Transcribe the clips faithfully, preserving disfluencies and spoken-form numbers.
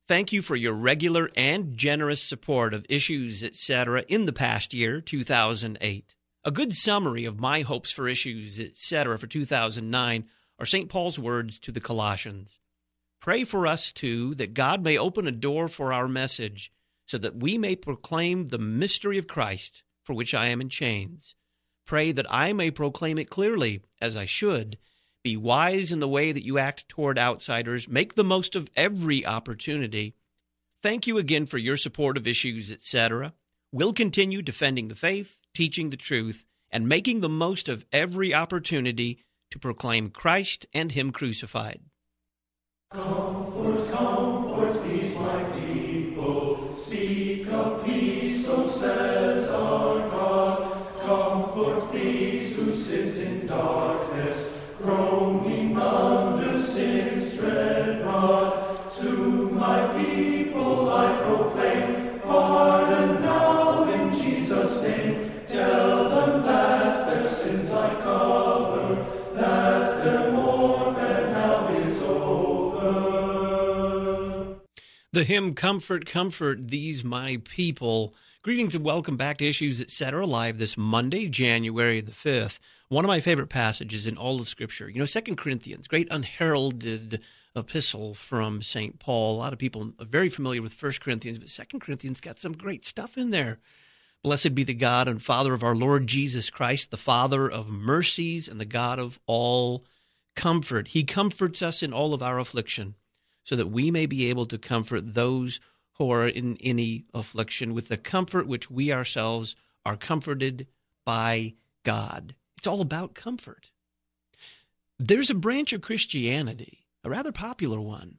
Thank you for your regular and generous support of Issues, et cetera in the past year, two thousand eight. A good summary of my hopes for Issues, et cetera for two thousand nine are Saint Paul's words to the Colossians. Pray for us, too, that God may open a door for our message so that we may proclaim the mystery of Christ, for which I am in chains. Pray that I may proclaim it clearly, as I should. Be wise in the way that you act toward outsiders. Make the most of every opportunity. Thank you again for your support of Issues, et cetera. We'll continue defending the faith, teaching the truth, and making the most of every opportunity to proclaim Christ and Him crucified. Comfort, comfort these my people. Speak of peace, so says our God. Comfort these who sit in darkness, groaning under sin's dread rod. To my people I proclaim, pardon now in Jesus' name. Tell them that their sins I cover, that their warfare now is over. The hymn, Comfort, Comfort These My People. Greetings and welcome back to Issues, et cetera, live this Monday, January the fifth. One of my favorite passages in all of Scripture. You know, Second Corinthians, great unheralded epistle from Saint Paul. A lot of people are very familiar with First Corinthians, but Second Corinthians got some great stuff in there. Blessed be the God and Father of our Lord Jesus Christ, the Father of mercies and the God of all comfort. He comforts us in all of our affliction, so that we may be able to comfort those who are in any affliction with the comfort which we ourselves are comforted by God. It's all about comfort. There's a branch of Christianity, a rather popular one,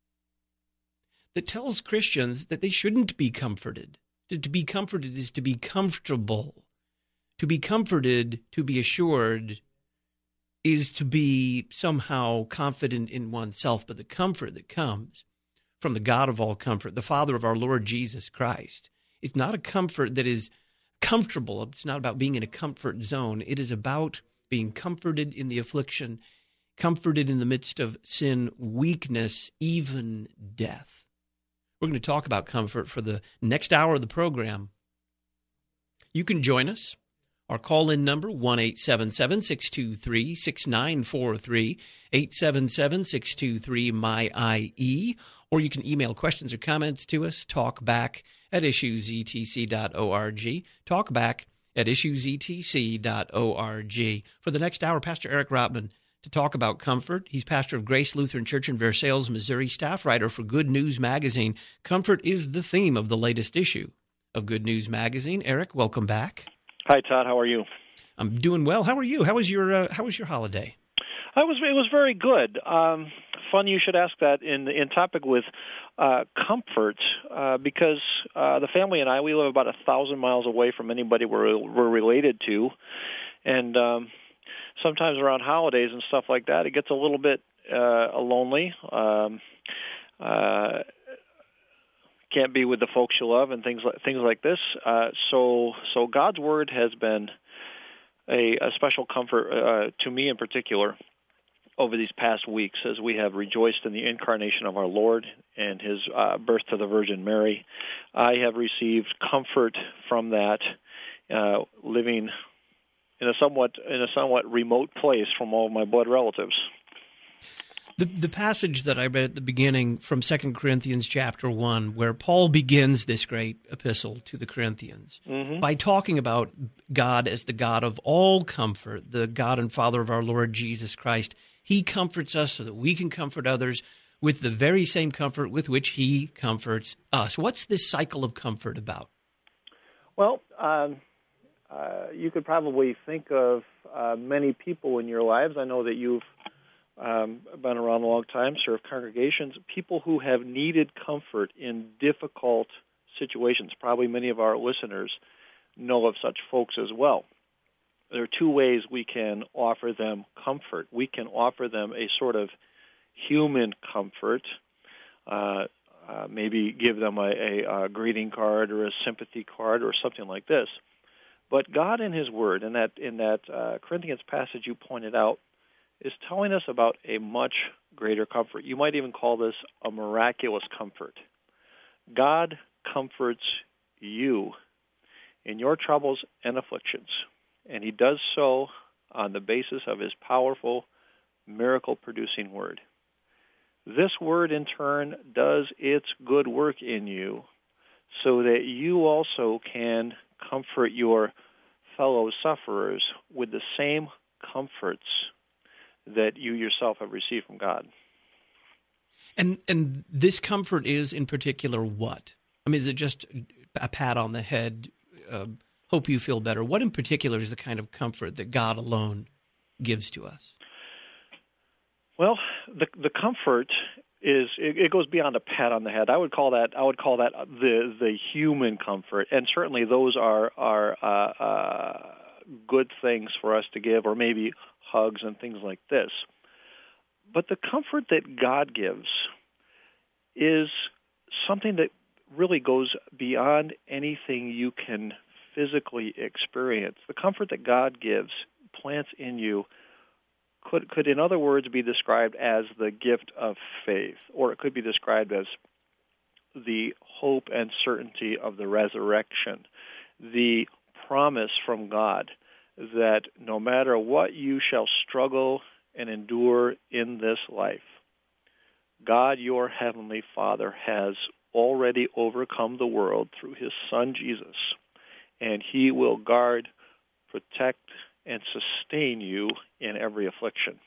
that tells Christians that they shouldn't be comforted. To be comforted is to be comfortable. To be comforted, to be assured, is to be somehow confident in oneself. But the comfort that comes from the God of all comfort, the Father of our Lord Jesus Christ, it's not a comfort that is comfortable. It's not about being in a comfort zone. It is about being comforted in the affliction, comforted in the midst of sin, weakness, even death. We're going to talk about comfort for the next hour of the program. You can join us. Our call-in number, one eight seven seven, six two three, six nine four three, eight seven seven, six two three, M Y I E, or you can email questions or comments to us, talkback at issues e t c dot org, talkback at issues e t c dot org. For the next hour, Pastor Eric Rotman to talk about comfort. He's pastor of Grace Lutheran Church in Versailles, Missouri, staff writer for Good News Magazine. Comfort is the theme of the latest issue of Good News Magazine. Eric, welcome back. Hi, Todd. How are you? I'm doing well. How are you? How was your uh, How was your holiday? I was. It was very good. Um, fun you should ask that in in topic with uh, comfort, uh, because uh, the family and I, we live about a thousand miles away from anybody we're we're related to, and um, sometimes around holidays and stuff like that, it gets a little bit uh, lonely. Um, uh, can't be with the folks you love and things like things like this. Uh, so so God's Word has been a, a special comfort uh, to me in particular over these past weeks as we have rejoiced in the incarnation of our Lord and His uh, birth to the Virgin Mary. I have received comfort from that, uh, living in a somewhat in a somewhat remote place from all of my blood relatives. The the passage that I read at the beginning from Second Corinthians chapter one, where Paul begins this great epistle to the Corinthians mm-hmm. by talking about God as the God of all comfort, the God and Father of our Lord Jesus Christ. He comforts us so that we can comfort others with the very same comfort with which He comforts us. What's this cycle of comfort about? Well, um, uh, you could probably think of uh, many people in your lives. I know that you've Um, been around a long time, served congregations, people who have needed comfort in difficult situations. Probably many of our listeners know of such folks as well. There are two ways we can offer them comfort. We can offer them a sort of human comfort, uh, uh, maybe give them a, a, a greeting card or a sympathy card or something like this. But God in His Word, in that, in that uh, Corinthians passage you pointed out, is telling us about a much greater comfort. You might even call this a miraculous comfort. God comforts you in your troubles and afflictions, and he does so on the basis of his powerful, miracle-producing word. This word, in turn, does its good work in you so that you also can comfort your fellow sufferers with the same comforts that you yourself have received from God. And and this comfort is, in particular, what? I mean, is it just a pat on the head, uh, hope you feel better? What in particular is the kind of comfort that God alone gives to us? Well, the the comfort is it, it goes beyond a pat on the head. I would call that I would call that the the human comfort, and certainly those are are uh, uh, good things for us to give, or maybe hugs and things like this. But the comfort that God gives is something that really goes beyond anything you can physically experience. The comfort that God gives, plants in you, could, could in other words be described as the gift of faith, or it could be described as the hope and certainty of the resurrection, the promise from God that no matter what you shall struggle and endure in this life, God, your heavenly Father, has already overcome the world through his Son, Jesus, and he will guard, protect, and sustain you in every affliction.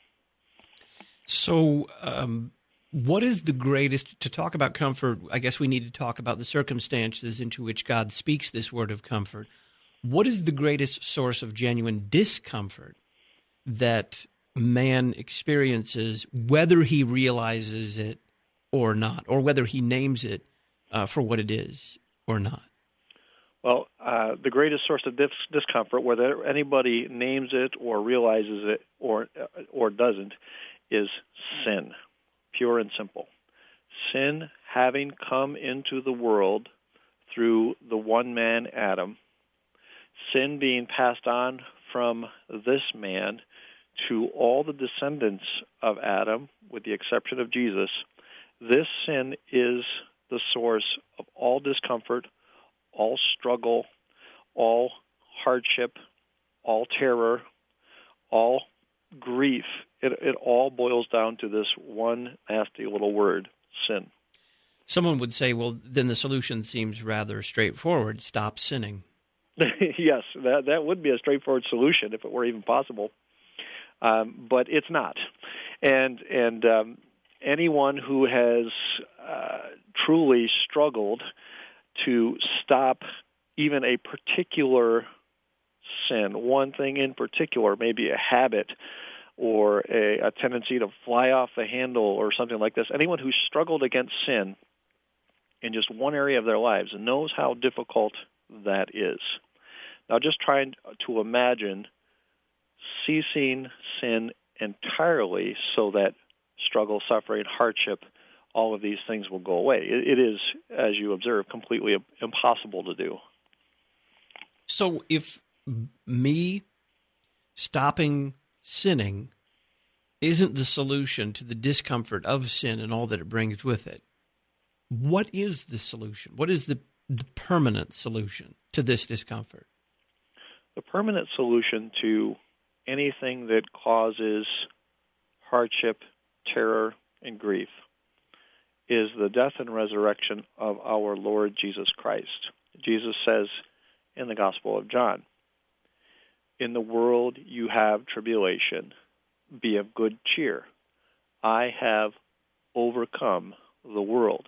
So, um, what is the greatest, to talk about comfort, I guess we need to talk about the circumstances into which God speaks this word of comfort. What is the greatest source of genuine discomfort that man experiences, whether he realizes it or not, or whether he names it uh, for what it is or not? Well, uh, the greatest source of dis- discomfort, whether anybody names it or realizes it or uh, or doesn't, is sin, pure and simple. Sin having come into the world through the one man, Adam, sin being passed on from this man to all the descendants of Adam, with the exception of Jesus. This sin is the source of all discomfort, all struggle, all hardship, all terror, all grief. It, it all boils down to this one nasty little word, sin. Someone would say, well, then the solution seems rather straightforward. Stop sinning. Yes, that that would be a straightforward solution if it were even possible. Um, but it's not. And and um, anyone who has uh, truly struggled to stop even a particular sin, one thing in particular, maybe a habit or a, a tendency to fly off the handle or something like this, anyone who's struggled against sin in just one area of their lives knows how difficult that is. Now just trying to imagine ceasing sin entirely so that struggle, suffering, hardship, all of these things will go away. It, it is, as you observe, completely impossible to do. So if me stopping sinning isn't the solution to the discomfort of sin and all that it brings with it, what is the solution? What is the, the permanent solution to this discomfort? The permanent solution to anything that causes hardship, terror, and grief is the death and resurrection of our Lord Jesus Christ. Jesus says in the Gospel of John, "In the world you have tribulation. Be of good cheer. I have overcome the world."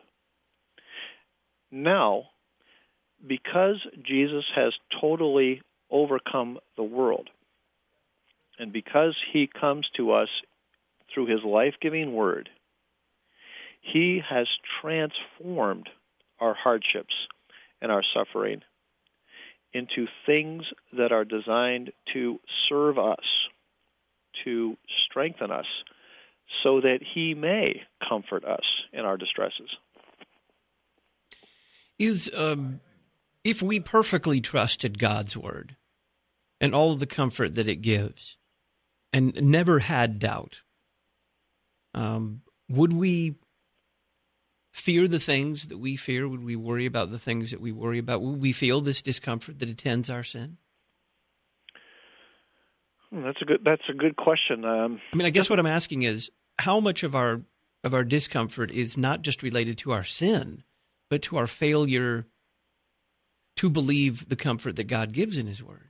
Now, because Jesus has totally overcome the world, and because he comes to us through his life-giving word, he has transformed our hardships and our suffering into things that are designed to serve us, to strengthen us, so that he may comfort us in our distresses. Is um, if we perfectly trusted God's word and all of the comfort that it gives, and never had doubt, um, would we fear the things that we fear? Would we worry about the things that we worry about? Would we feel this discomfort that attends our sin? That's a good. That's a good question. Um, I mean, I guess what I'm asking is, how much of our of our discomfort is not just related to our sin, but to our failure to believe the comfort that God gives in His Word?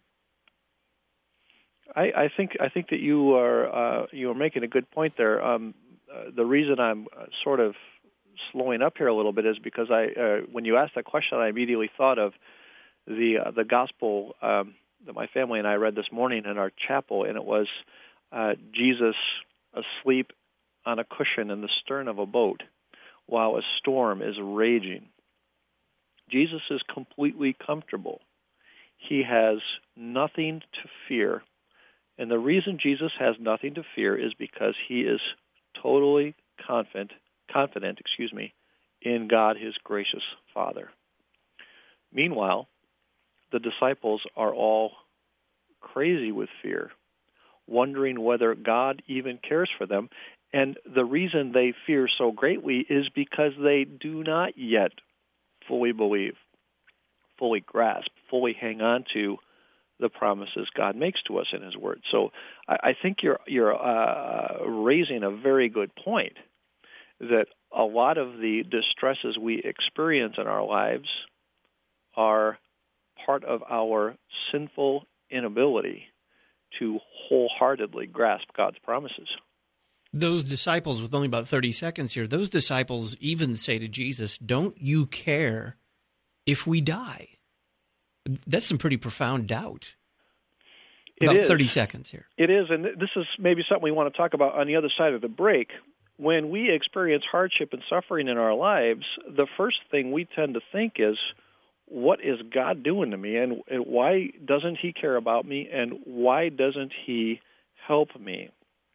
I, I think I think that you are uh, you are making a good point there. Um, uh, the reason I'm uh, sort of slowing up here a little bit is because I, uh, when you asked that question, I immediately thought of the uh, the gospel um, that my family and I read this morning in our chapel, and it was uh, Jesus asleep on a cushion in the stern of a boat while a storm is raging. Jesus is completely comfortable. He has nothing to fear. And the reason Jesus has nothing to fear is because he is totally confident, confident, excuse me, in God, his gracious Father. Meanwhile, the disciples are all crazy with fear, wondering whether God even cares for them. And the reason they fear so greatly is because they do not yet fully believe, fully grasp, fully hang on to the promises God makes to us in His Word. So I, I think you're you're uh, raising a very good point, that a lot of the distresses we experience in our lives are part of our sinful inability to wholeheartedly grasp God's promises. Those disciples, with only about thirty seconds here, those disciples even say to Jesus, "Don't you care if we die?" That's some pretty profound doubt. About thirty seconds here. It is, and this is maybe something we want to talk about on the other side of the break. When we experience hardship and suffering in our lives, the first thing we tend to think is, what is God doing to me, and, and why doesn't He care about me, and why doesn't He help me?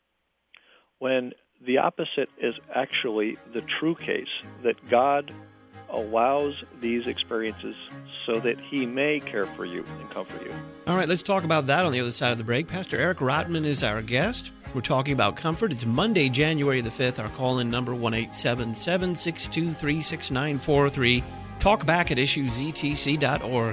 When the opposite is actually the true case, that God allows these experiences so that He may care for you and comfort you. All right, let's talk about that on the other side of the break. Pastor Eric Rotman is our guest. We're talking about comfort. It's Monday, January the fifth. Our call-in number, one eight seven seven, six two three, six nine four three. Talk back at issues e t c dot org.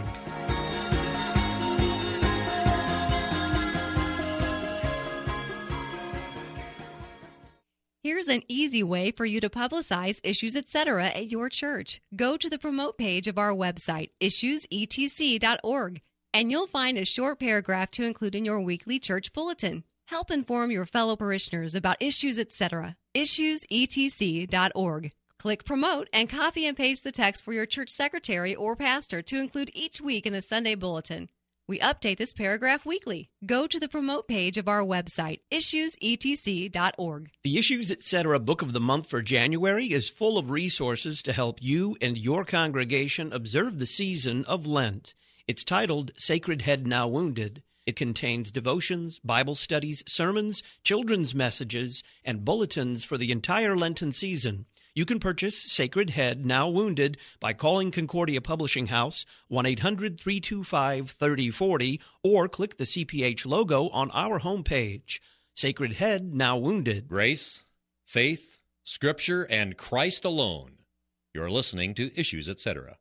Here's an easy way for you to publicize Issues Etc. at your church. Go to the promote page of our website, issues e t c dot org, and you'll find a short paragraph to include in your weekly church bulletin. Help inform your fellow parishioners about Issues Etc. issues e t c dot org. Click Promote and copy and paste the text for your church secretary or pastor to include each week in the Sunday bulletin. We update this paragraph weekly. Go to the promote page of our website, issues e t c dot org. The Issues Etc. Book of the Month for January is full of resources to help you and your congregation observe the season of Lent. It's titled Sacred Head Now Wounded. It contains devotions, Bible studies, sermons, children's messages, and bulletins for the entire Lenten season. You can purchase Sacred Head Now Wounded by calling Concordia Publishing House, one eight hundred, three two five, three oh four oh, or click the C P H logo on our homepage. Sacred Head Now Wounded. Grace, faith, Scripture, and Christ alone. You're listening to Issues Etc.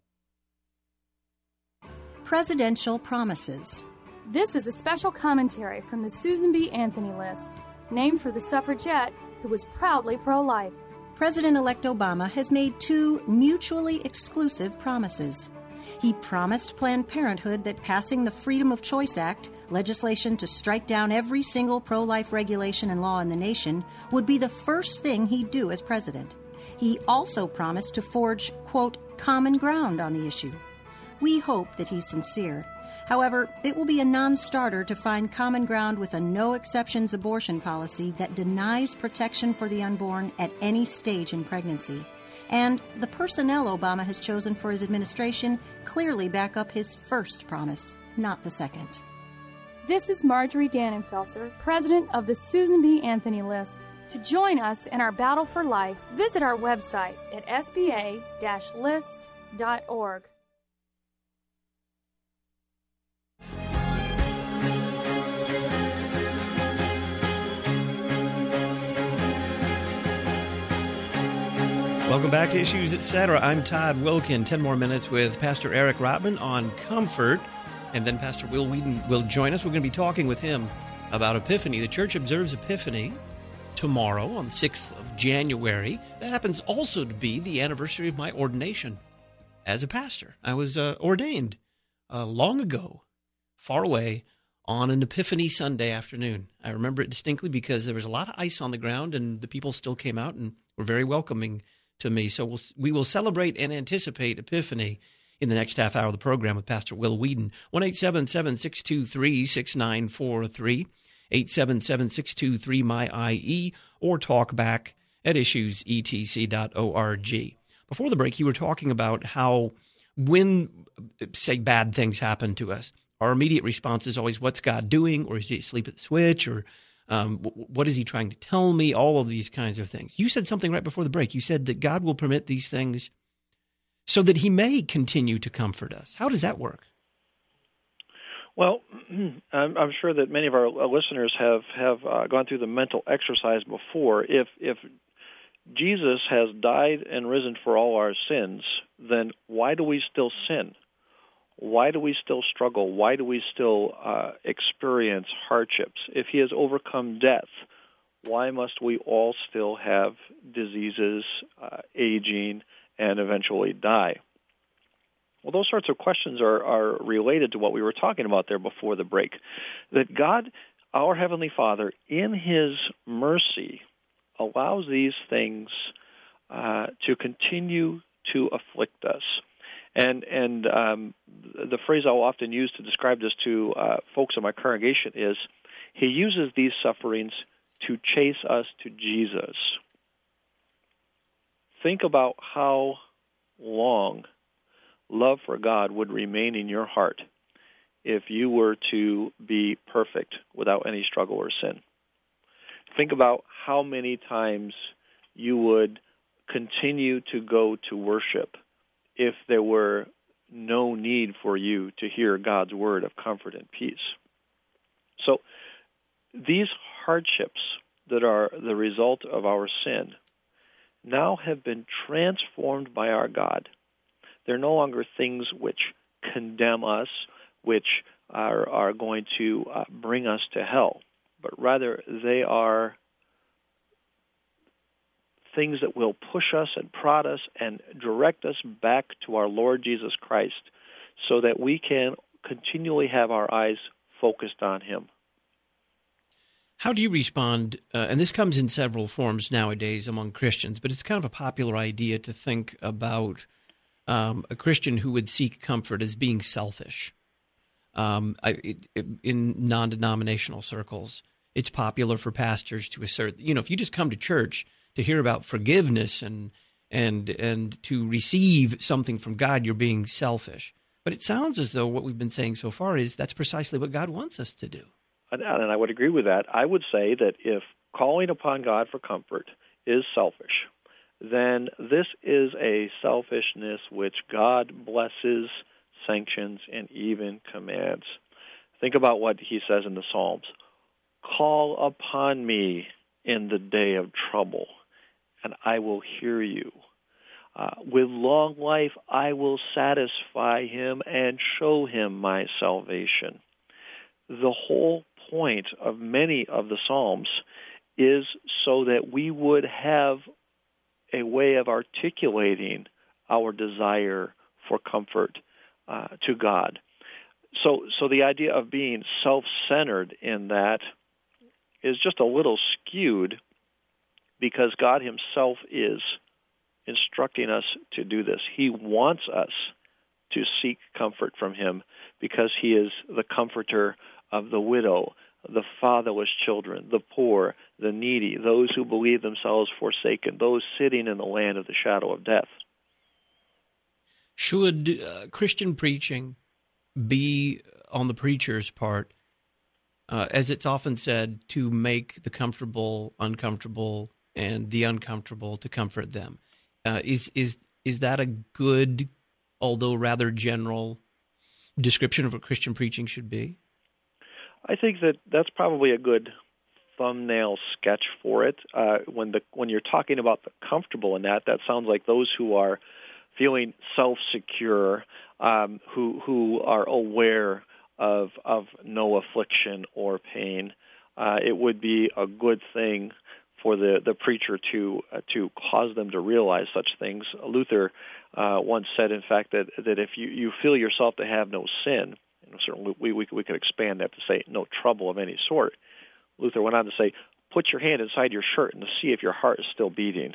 Presidential Promises. This is a special commentary from the Susan B. Anthony List, named for the suffragette who was proudly pro-life. President-elect Obama has made two mutually exclusive promises. He promised Planned Parenthood that passing the Freedom of Choice Act, legislation to strike down every single pro-life regulation and law in the nation, would be the first thing he'd do as president. He also promised to forge, quote, common ground on the issue. We hope that he's sincere. However, it will be a non-starter to find common ground with a no-exceptions abortion policy that denies protection for the unborn at any stage in pregnancy. And the personnel Obama has chosen for his administration clearly back up his first promise, not the second. This is Marjorie Dannenfelser, president of the Susan B. Anthony List. To join us in our battle for life, visit our website at s b a dash list dot org. Welcome back to Issues, et cetera. I'm Todd Wilkin. Ten more minutes with Pastor Eric Rotman on comfort, and then Pastor Will Wheaton will join us. We're going to be talking with him about Epiphany. The church observes Epiphany tomorrow on the sixth of January. That happens also to be the anniversary of my ordination as a pastor. I was uh, ordained uh, long ago, far away, on an Epiphany Sunday afternoon. I remember it distinctly because there was a lot of ice on the ground, and the people still came out and were very welcoming to me. So we'll, we will celebrate and anticipate Epiphany in the next half hour of the program with Pastor Will Wheaton. one eight seven seven, six two three, six nine four three, eight seven seven, six two three, M Y I E, or talk back at issues e t c dot org. Before the break, you were talking about how when, say, bad things happen to us, our immediate response is always, what's God doing? Or is he asleep at the switch? Or um, what is he trying to tell me? All of these kinds of things. You said something right before the break. You said that God will permit these things so that he may continue to comfort us. How does that work? Well, I'm, I'm sure that many of our listeners have, have uh, gone through the mental exercise before. If, if Jesus has died and risen for all our sins, then why do we still sin? Why do we still struggle? Why do we still uh, experience hardships? If he has overcome death, why must we all still have diseases, uh, aging, and eventually die? Well, those sorts of questions are, are related to what we were talking about there before the break. That God, our Heavenly Father, in his mercy, allows these things uh, to continue to afflict us. And and um, the phrase I'll often use to describe this to uh, folks in my congregation is, he uses these sufferings to chase us to Jesus. Think about how long love for God would remain in your heart if you were to be perfect without any struggle or sin. Think about how many times you would continue to go to worship if there were no need for you to hear God's word of comfort and peace. So these hardships that are the result of our sin now have been transformed by our God. They're no longer things which condemn us, which are, are going to uh, bring us to hell, but rather they are things that will push us and prod us and direct us back to our Lord Jesus Christ so that we can continually have our eyes focused on him. How do you respond, uh, and this comes in several forms nowadays among Christians, but it's kind of a popular idea to think about um, a Christian who would seek comfort as being selfish. Um, I, it, it, in non-denominational circles, it's popular for pastors to assert, you know, if you just come to church to hear about forgiveness and and and to receive something from God, you're being selfish. But it sounds as though what we've been saying so far is that's precisely what God wants us to do. And I would agree with that. I would say that if calling upon God for comfort is selfish, then this is a selfishness which God blesses, sanctions, and even commands. Think about what he says in the Psalms. Call upon me in the day of trouble, and I will hear you. Uh, with long life I will satisfy him and show him my salvation. The whole point of many of the Psalms is so that we would have a way of articulating our desire for comfort uh, to God. So, so the idea of being self-centered in that is just a little skewed because God himself is instructing us to do this. He wants us to seek comfort from him because he is the comforter of the widow, the fatherless children, the poor, the needy, those who believe themselves forsaken, those sitting in the land of the shadow of death. Should uh, Christian preaching be on the preacher's part, uh, as it's often said, to make the comfortable uncomfortable and the uncomfortable to comfort them? Uh, is is is that a good, although rather general, description of what Christian preaching should be? I think that that's probably a good thumbnail sketch for it. Uh, when the when you're talking about the comfortable in that, that sounds like those who are feeling self-secure, um, who who are aware of of no affliction or pain. Uh, it would be a good thing for the, the preacher to uh, to cause them to realize such things. Luther uh, once said, in fact, that that if you, you feel yourself to have no sin, you know, certainly we, we we could expand that to say no trouble of any sort. Luther went on to say, put your hand inside your shirt and to see if your heart is still beating.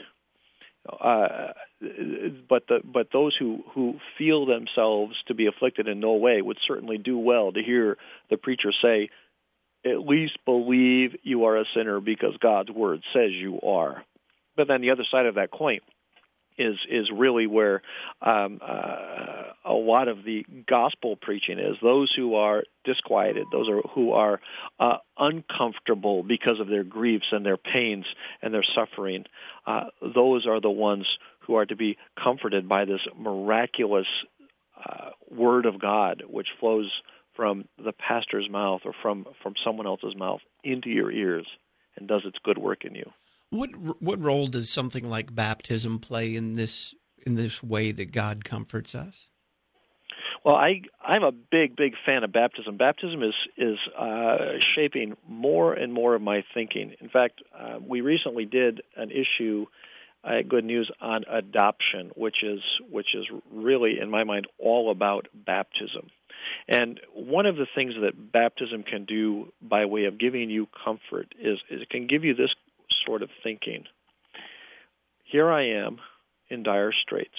Uh, but the but those who, who feel themselves to be afflicted in no way would certainly do well to hear the preacher say, at least believe you are a sinner because God's word says you are. But then the other side of that coin is is really where um, uh, a lot of the gospel preaching is. Those who are disquieted, those are who are uh, uncomfortable because of their griefs and their pains and their suffering, uh, those are the ones who are to be comforted by this miraculous uh, word of God, which flows from the pastor's mouth or from, from someone else's mouth into your ears and does its good work in you. What what role does something like baptism play in this in this way that God comforts us? Well, I I'm a big big fan of baptism. Baptism is is uh, shaping more and more of my thinking. In fact, uh, we recently did an issue at Good News on adoption, which is which is really in my mind all about baptism. And one of the things that baptism can do by way of giving you comfort is, is it can give you this sort of thinking. Here I am in dire straits.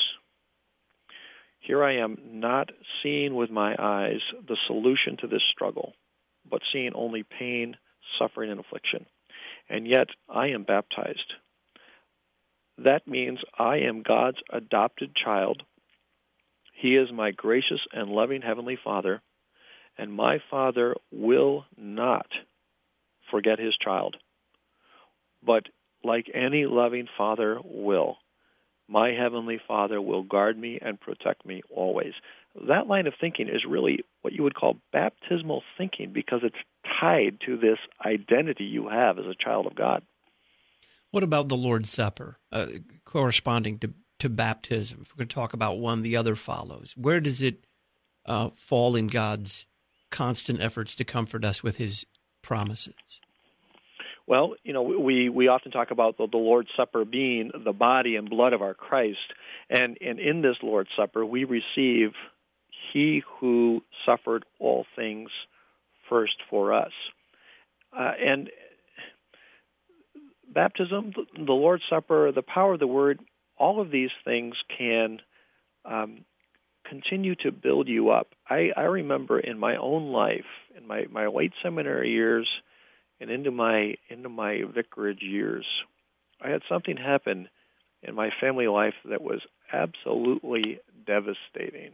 Here I am not seeing with my eyes the solution to this struggle, but seeing only pain, suffering, and affliction. And yet I am baptized. That means I am God's adopted child. He is my gracious and loving Heavenly Father, and my Father will not forget His child. But like any loving Father will, my Heavenly Father will guard me and protect me always. That line of thinking is really what you would call baptismal thinking because it's tied to this identity you have as a child of God. What about the Lord's Supper, uh, corresponding to, to baptism? If we're going to talk about one, the other follows. Where does it uh, fall in God's constant efforts to comfort us with His promises? Well, you know, we, we often talk about the, the Lord's Supper being the body and blood of our Christ. And, and in this Lord's Supper, we receive He who suffered all things first for us. Uh, and baptism, the Lord's Supper, the power of the Word, all of these things can um, continue to build you up. I, I remember in my own life, in my, my late seminary years, and into my into my vicarage years, I had something happen in my family life that was absolutely devastating.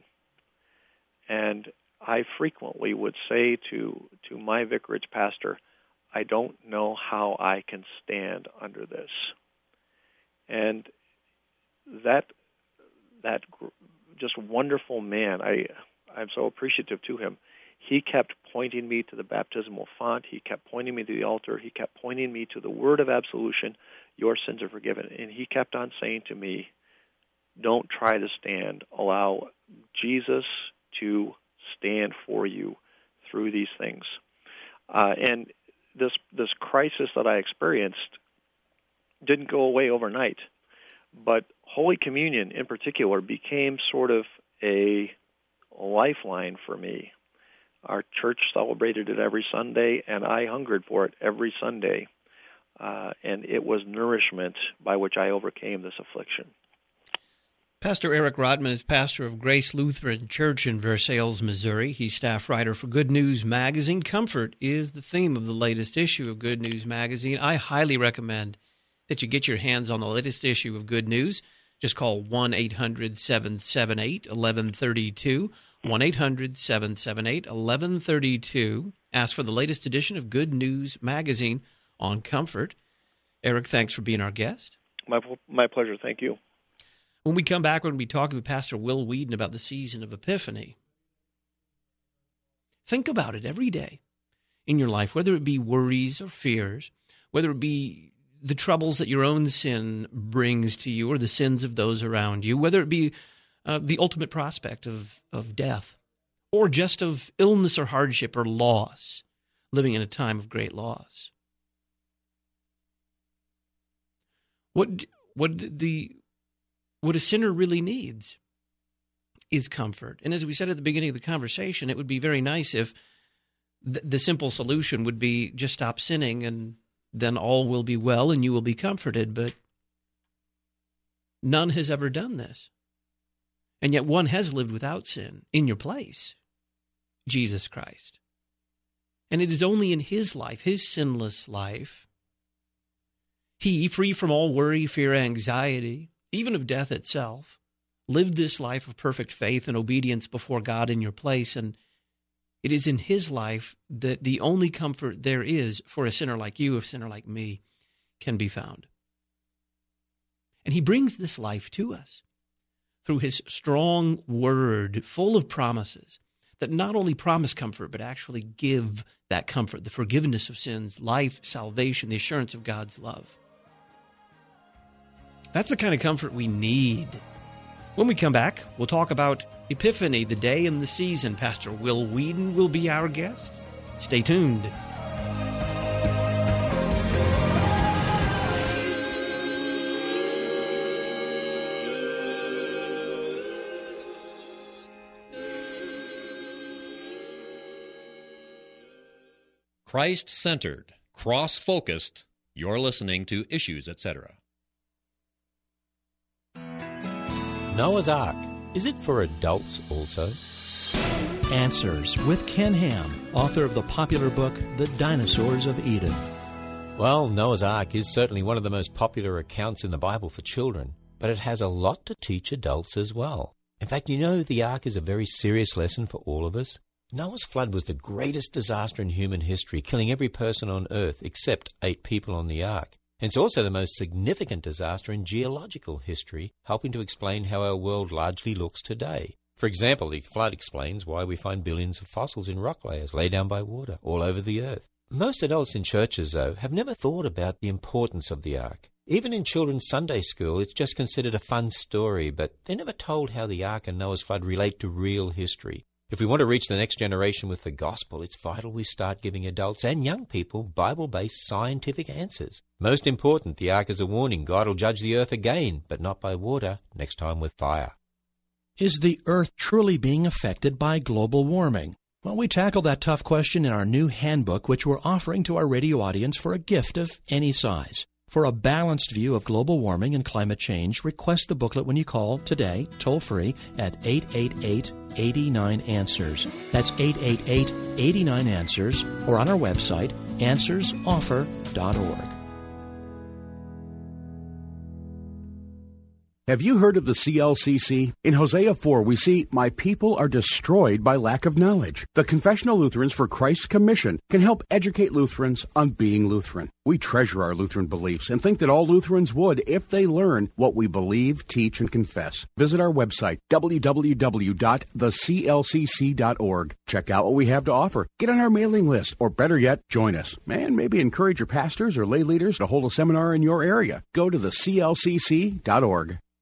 And I frequently would say to to my vicarage pastor, I don't know how I can stand under this. And that that just wonderful man, I I'm so appreciative to him. He kept pointing me to the baptismal font. He kept pointing me to the altar. He kept pointing me to the word of absolution. Your sins are forgiven. And he kept on saying to me, don't try to stand. Allow Jesus to stand for you through these things. Uh, and this this crisis that I experienced didn't go away overnight. But Holy Communion in particular became sort of a lifeline for me. Our church celebrated it every Sunday, and I hungered for it every Sunday. Uh, and it was nourishment by which I overcame this affliction. Pastor Eric Rodman is pastor of Grace Lutheran Church in Versailles, Missouri. He's staff writer for Good News Magazine. Comfort is the theme of the latest issue of Good News Magazine. I highly recommend that you get your hands on the latest issue of Good News. Just call one eight hundred seven seven eight one one three two. one eight hundred seven seven eight one one three two. Ask for the latest edition of Good News Magazine on comfort. Eric, thanks for being our guest. My my pleasure. Thank you. When we come back, we're going to be talking with Pastor Will Whedon about the season of Epiphany. Think about it every day in your life, whether it be worries or fears, whether it be the troubles that your own sin brings to you or the sins of those around you, whether it be uh, the ultimate prospect of, of death or just of illness or hardship or loss, living in a time of great loss. What what the what a sinner really needs is comfort. And as we said at the beginning of the conversation, it would be very nice if th- the simple solution would be just stop sinning and then all will be well and you will be comforted. But none has ever done this. And yet one has lived without sin in your place, Jesus Christ. And it is only in his life, his sinless life, he, free from all worry, fear, anxiety, even of death itself, lived this life of perfect faith and obedience before God in your place. And it is in his life that the only comfort there is for a sinner like you, a sinner like me, can be found. And he brings this life to us through his strong word, full of promises that not only promise comfort, but actually give that comfort, the forgiveness of sins, life, salvation, the assurance of God's love. That's the kind of comfort we need. When we come back, we'll talk about Epiphany, the day and the season. Pastor Will Whedon will be our guest. Stay tuned. Christ-centered, cross-focused, you're listening to Issues, et cetera. Noah's Ark. Is it for adults also? Answers with Ken Ham, author of the popular book, The Dinosaurs of Eden. Well, Noah's Ark is certainly one of the most popular accounts in the Bible for children, but it has a lot to teach adults as well. In fact, you know the Ark is a very serious lesson for all of us. Noah's flood was the greatest disaster in human history, killing every person on Earth except eight people on the Ark. It's also the most significant disaster in geological history, helping to explain how our world largely looks today. For example, the flood explains why we find billions of fossils in rock layers laid down by water all over the earth. Most adults in churches, though, have never thought about the importance of the Ark. Even in children's Sunday school, it's just considered a fun story, but they're never told how the Ark and Noah's flood relate to real history. If we want to reach the next generation with the gospel, it's vital we start giving adults and young people Bible-based scientific answers. Most important, the Ark is a warning. God will judge the earth again, but not by water, next time with fire. Is the earth truly being affected by global warming? Well, we tackle that tough question in our new handbook, which we're offering to our radio audience for a gift of any size. For a balanced view of global warming and climate change, request the booklet when you call today, toll-free, at eight eight eight, eight nine, answers. That's eight eight eight, eight nine, answers, or on our website, answers offer dot org. Have you heard of the C L C C? In Hosea four, we see, "My people are destroyed by lack of knowledge." The Confessional Lutherans for Christ's Commission can help educate Lutherans on being Lutheran. We treasure our Lutheran beliefs and think that all Lutherans would if they learn what we believe, teach, and confess. Visit our website, w w w dot the c l c c dot org. Check out what we have to offer. Get on our mailing list, or better yet, join us. And maybe encourage your pastors or lay leaders to hold a seminar in your area. Go to the c l c c dot org.